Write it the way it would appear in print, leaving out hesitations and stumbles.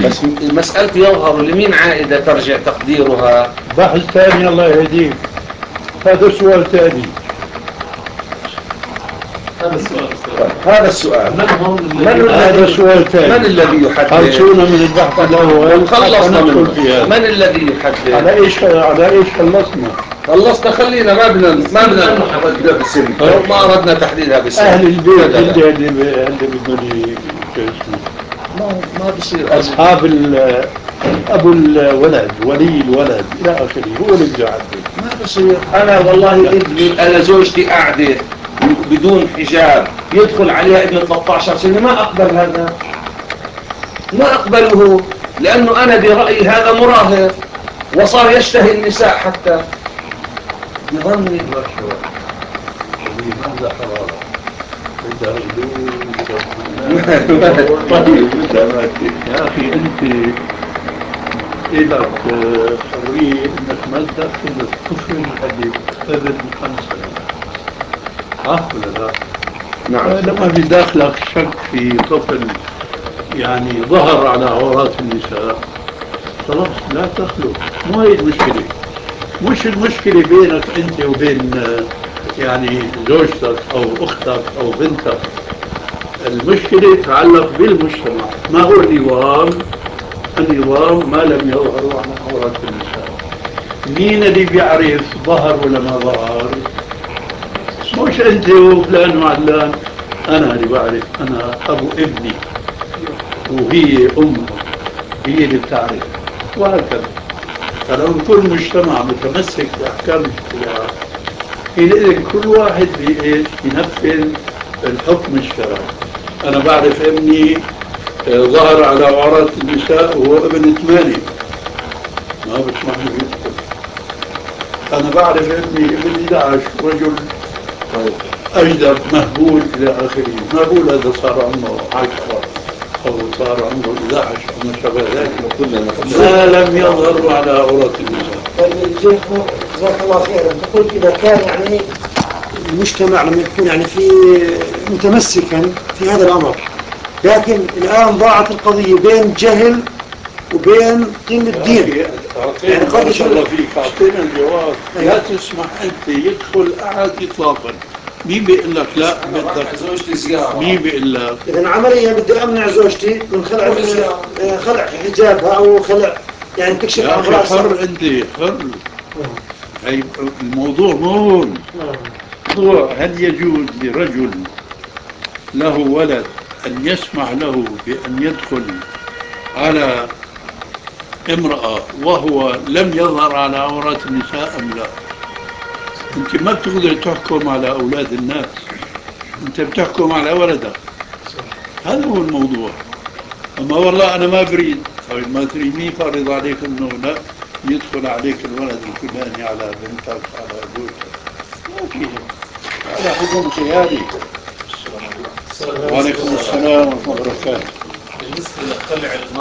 بس مسألة يظهر لمين عائدة ترجع تقديرها؟ بحث ثاني الله يهديك. هذا سؤال ثاني. هذا السؤال هذا سؤال ثاني. من الذي يحدد؟ خلصونا من البحث الأول. خلصنا منه. فيها. من الذي يحدد؟ على إيش خلصنا؟ خلصنا. خلينا ما بدنا نحددها بالسن، لو ما أردنا تحديدها بالسن. أهل البيت اللي بدهم ما بصير. أصحاب أبو الولد، ولي الولد إلى آخره، هو اللي بده يحدد. ما بصير. أنا والله ابني، أنا زوجتي قاعدة بدون حجاب، يدخل عليها ابن 13 سنة، ما أقبل هذا، ما أقبله، لأنه أنا برأيي هذا مراهق وصار يشتهي النساء حتى يظني. هذا حرام. يا أخي أنت إلك حرية أنك ما تدخل الطفل اللي قبل 5 سنوات، صح ولا لا؟ نعم. لما بداخلك شك في طفل يعني ظهر على عورات النساء، خلاص لا تخلو. مو هي المشكلة. مش المشكلة بينك أنت وبين يعني زوجتك أو أختك أو بنتك. المشكلة تتعلق بالمجتمع. ما هو النظام؟ النظام ما لم يظهر على عورات النساء. مين اللي بيعرف ظهر ولا ما ظهر؟ مش أنت وفلان وعلان. أنا اللي بعرف. أنا أبو ابني وهي أمه، هي اللي بتعرف، وهكذا. فلو كل مجتمع متمسك بأحكام الشريعة، حينئذ كل واحد بينفذ الحكم الشرعي. أنا بعرف ابني ظهر على عورات النساء وهو ابن 8، ما بسمح له يدخل. أنا بعرف ابني ابن 11 رجل أجدب مهبول إلى آخره. مهبول هذا صار عمره 10 أو صار عمره 11 أو ما شابه ذلك، ما لم يظهر على عورات النساء. طيب جزاك الله خيرا. تقول إذا كان يعني المجتمع لما يكون يعني في متمسكا في هذا الأمر، لكن الآن ضاعت القضية بين جهل وبين قيم الدين. يعني قد الله فيك أعطينا الجواب. لا تسمح أنت يدخل أحد إطلاقا. مين بيقول لك لا بدك زوجتي زيارة؟ مين بيقول لك؟ إذا عمليا بدي أمنع زوجتي من خلع حجابها أو خلع يعني تكشف يا عن أخي رأسها. حر أنت، حر. هي الموضوع مو هو هل يجوز لرجل له ولد أن يسمح له بأن يدخل على امرأة وهو لم يظهر على عورات النساء أم لا؟ أنت ما بتقدر تحكم على أولاد الناس، أنت بتحكم على ولدك. هذا هو الموضوع. أما والله أنا ما بريد، طيب ما تريد، مين فرض عليك أنه لا يدخل عليك الولد الفلاني على بنتك على زوجتك؟ ما في. هذا حكم خيالي. وعليكم السلام ورحمة الله وبركاته. بالنسبة للخلع